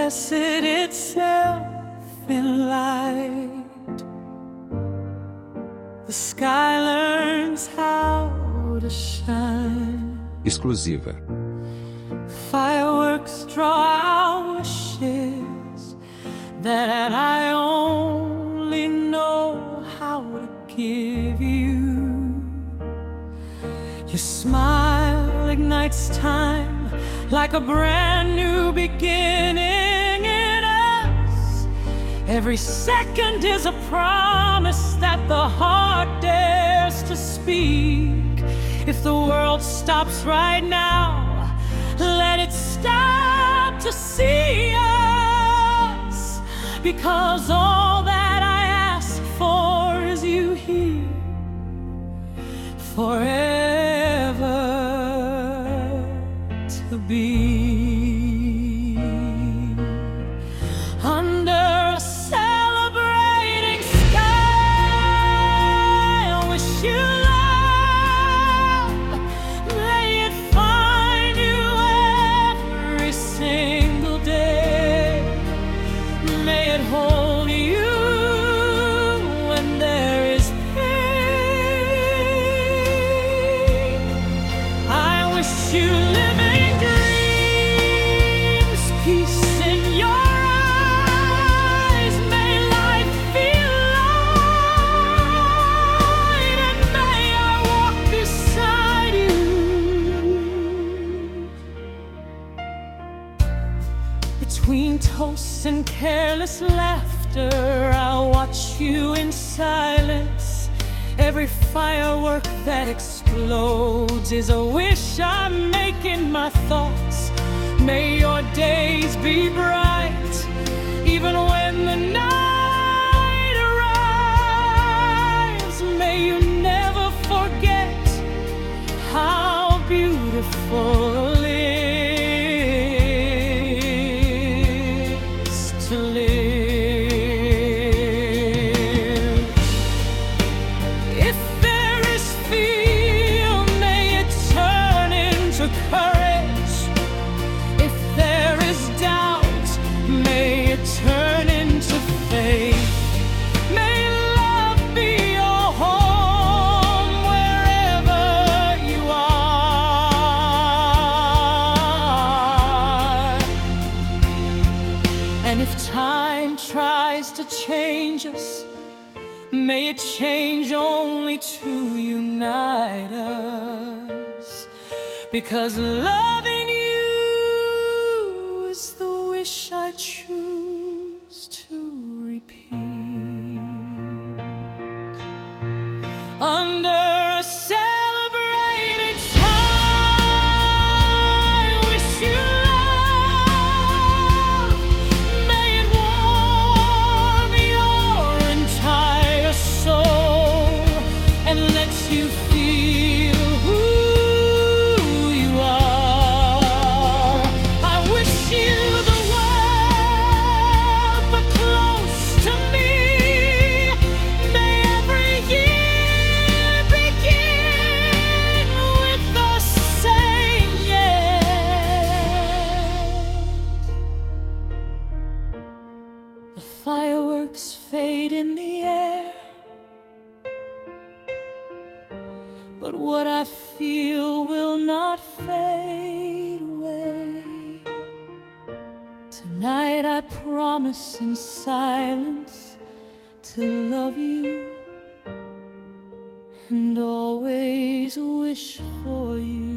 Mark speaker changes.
Speaker 1: blessed itself in light. The sky learns how to shine.
Speaker 2: Exclusiva.
Speaker 1: Fireworks draw our wishes that I only know how to give you. Your smile ignites time like a brand new beginning in us. Every second is a promise that the heart dares to speak. If the world stops right now, let it stop to see us, because all that I ask for is you here forever to be under a celebrating sky. I wish you love, may it find you every single day. May it hold you when there is pain. I wish you living dreams, peace in your eyes. May life feel light, and may I walk beside you. Between toasts and careless laughter, I'll watch you in silence. Every firework that explodes is a wish I make in my thoughts. May your days be bright, even when the night arrives. May you never forget how beautiful it is to live. If there is fear, may it turn into courage. If there is doubt, may it turn into faith. May love be your home wherever you are. And if time tries to change us, may it change only to unite us, because loving you is the wish I choose to repeat. Under a celebrating sky, I wish you love. May it warm your entire soul and let you feel who you are. I wish you the world, but close to me. May every year begin with the same yes. The fireworks fade in the air, but what I feel will not fade away. Tonight I promise in silence to love you and always wish for you.